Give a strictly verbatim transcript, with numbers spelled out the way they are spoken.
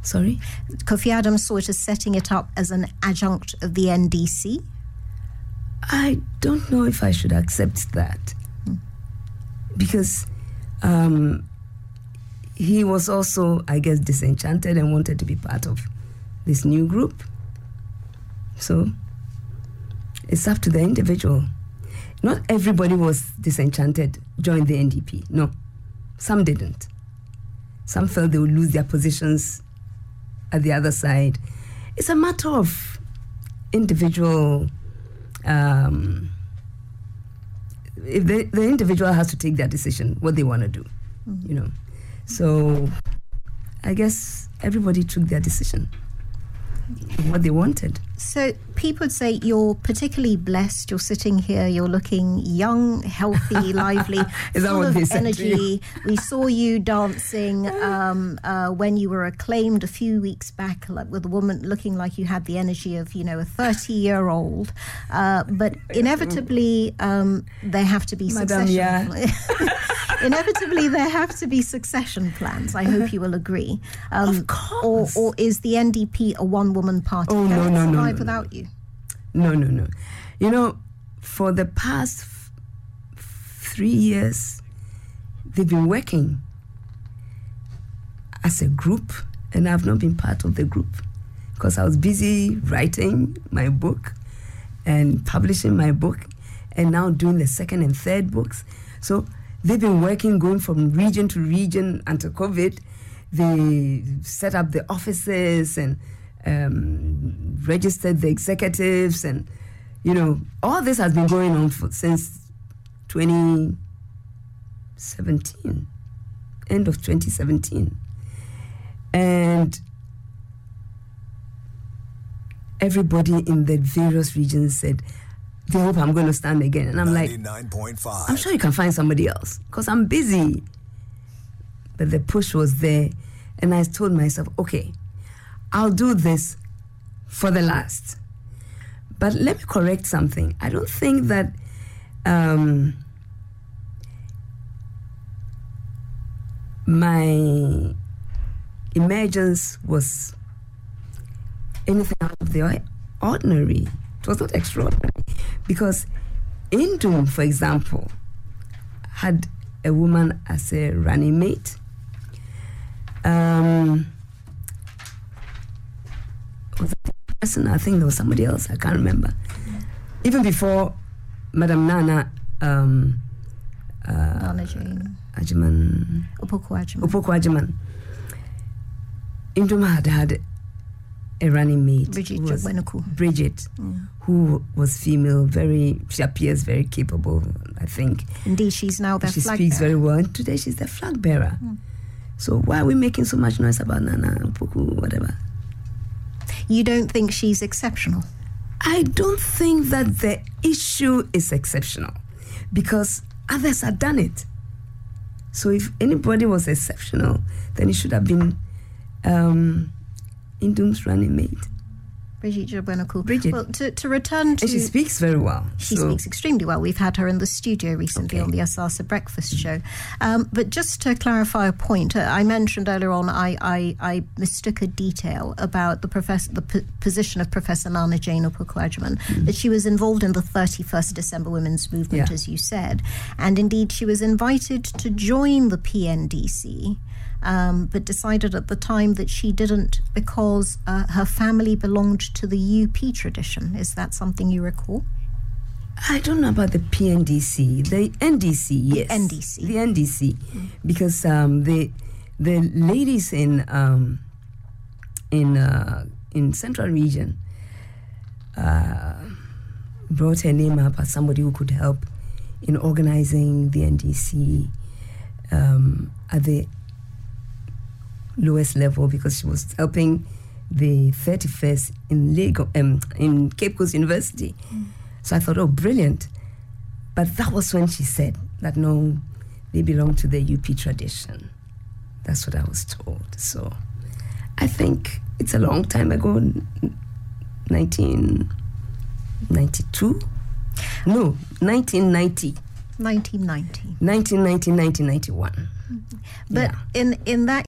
Sorry? Kofi Adams saw it as setting it up as an adjunct of the N D C? I don't know if I should accept that. Hmm. Because um, he was also, I guess, disenchanted and wanted to be part of this new group. So it's up to the individual. Not everybody was disenchanted, joined the N D P. No, some didn't. Some felt they would lose their positions at the other side. It's a matter of individual. Um, if the, the individual has to take their decision, what they want to do, mm-hmm. you know. So I guess everybody took their decision, what they wanted. So people would say you're particularly blessed. You're sitting here, you're looking young, healthy, lively, Is that full what of they said energy. to you? We saw you dancing um, uh, when you were acclaimed a few weeks back, like with a woman looking like you had the energy of, you know, a thirty-year-old. Uh, but inevitably, um, there have to be Madam, succession. yeah. Inevitably, there have to be succession plans. I hope you will agree. Um, of course. Or, or is the N D P a one-woman party? Oh, Can no, it no, no, survive no, without no. you? No, no, no. You know, for the past f- three years, they've been working as a group, and I've not been part of the group because I was busy writing my book and publishing my book and now doing the second and third books. So they've been working, going from region to region until COVID. They set up the offices and um, registered the executives, and, you know, all this has been going on for, since twenty seventeen, end of twenty seventeen. And everybody in the various regions said, they hope I'm going to stand again. And I'm like, I'm sure you can find somebody else because I'm busy. But the push was there. And I told myself, okay, I'll do this for the last. But let me correct something. I don't think that um, my emergence was anything out of the ordinary. It was not extraordinary. Because Indum, for example, had a woman as a running mate. Um, was that the person? I think there was somebody else. I can't remember. Even before Madam Nana um, uh, Nana Jane. Ajiman. Opoku Ajiman. Opoku Ajiman. Indum had had a running mate. Bridget was Wenuku. Bridget, mm. who was female, very, she appears very capable, I think. Indeed, she's now the she flag speaks bearer. very well, and today she's the flag bearer. Mm. So why are we making so much noise about Nana, Opoku, whatever? You don't think she's exceptional? I don't think that the issue is exceptional because others have done it. So if anybody was exceptional, then it should have been um, Indum's running mate. Bridget Wenuku. Bridget. Well, to, to return to... And she speaks very well. She so. speaks extremely well. We've had her in the studio recently okay. on the Asasa Breakfast Show. Um, but just to clarify a point, uh, I mentioned earlier on I, I, I mistook a detail about the professor, the p- position of Professor Nana Jane Opoku Ajiman, mm. that she was involved in the thirty-first December Women's Movement, yeah. as you said. And indeed, she was invited to join the P N D C, Um, but decided at the time that she didn't because uh, her family belonged to the U P tradition. Is that something you recall? I don't know about the P N D C. The N D C, yes. The N D C. The N D C. Mm. Because um, the the ladies in um, in uh, in Central Region uh, brought her name up as somebody who could help in organizing the N D C um, at the lowest level because she was helping the thirty-first in Lagos, um, in Cape Coast University. Mm. So I thought, oh, brilliant. But that was when she said that, no, they belong to the U P tradition. That's what I was told. So I think it's a long time ago, nineteen ninety-two? No, nineteen ninety. nineteen ninety. nineteen ninety, nineteen ninety-one. Mm-hmm. But yeah. in, in that